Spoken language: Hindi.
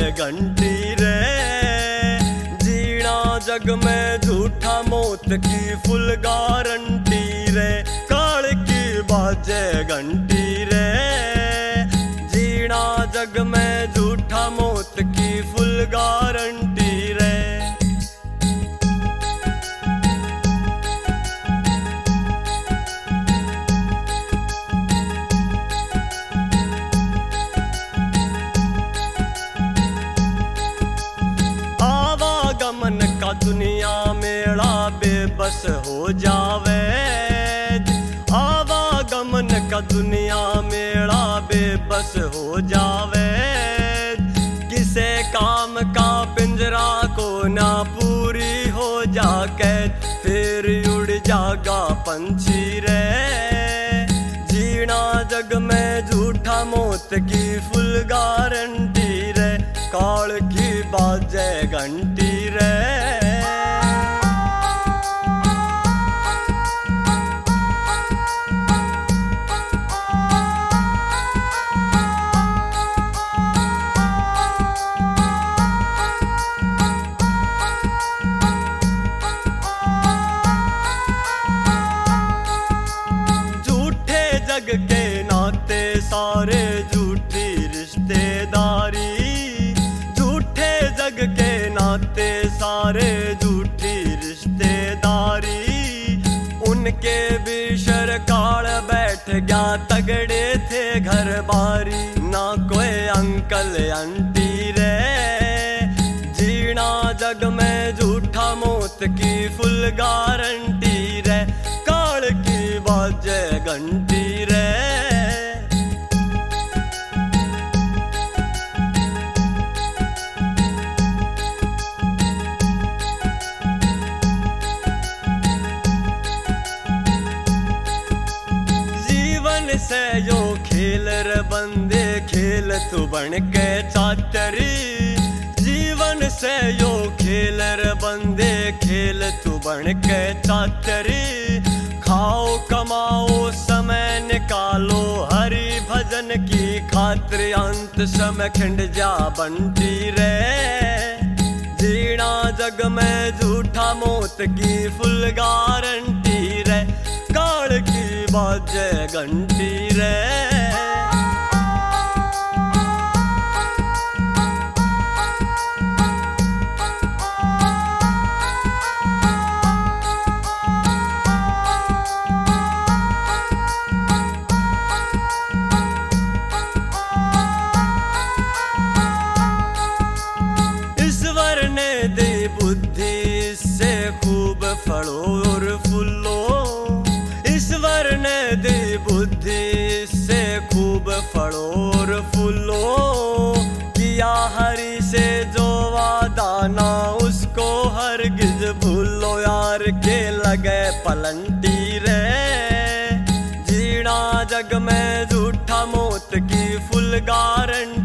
घंटी रे। जीना जग में झूठा मौत की फुल गारंटी रे। काल की बाजे घंटी रे। जीना जग में झूठा मौत की फुल गारंटी रे। आवागमन का दुनिया मेला बेबस हो जावे। आवागमन का दुनिया मेला बेबस हो जावे। किसे काम का पिंजरा को ना पूरी हो जाके फिर उड़ जागा पंछी रे। जीना जग में झूठा मौत की फुल गारंटी रे। काल की बाजे घंटी रे। झूठे जग के नाते सारे झूठी रिश्तेदारी। झूठे जग के नाते सारे झूठी रिश्तेदारी। उनके भी सरकार बैठ गया तगड़े थे घर बारी। ना कोई अंकल आंटी रे। जीना जग में झूठा मौत की फुल गारंटी रे। काल की बाजे घंटी रे। जीवन से यो खेल रे बंदे खेल तू बन के चातरी। जीवन से यो खेल रे बंदे खेल तू बन के चातरी। खाओ कमाओ समय निकालो हरि भजन की खातिर। अंत समय खिंड जा बंटी रे। जीना जग में झूठा मौत की फुल गारंटी रे। काल की बाजे घंटी रे। ईश्वर ने दी बुद्धि से खूब फलो और फूलो। ईश्वर ने दी बुद्धि से खूब फलो और फूलो। किया हरि से जो वादा ना उसको हरगिज भूलो। यार के लगे पलंटी रे। जीना जग में झूठा मौत की फुल गारंटी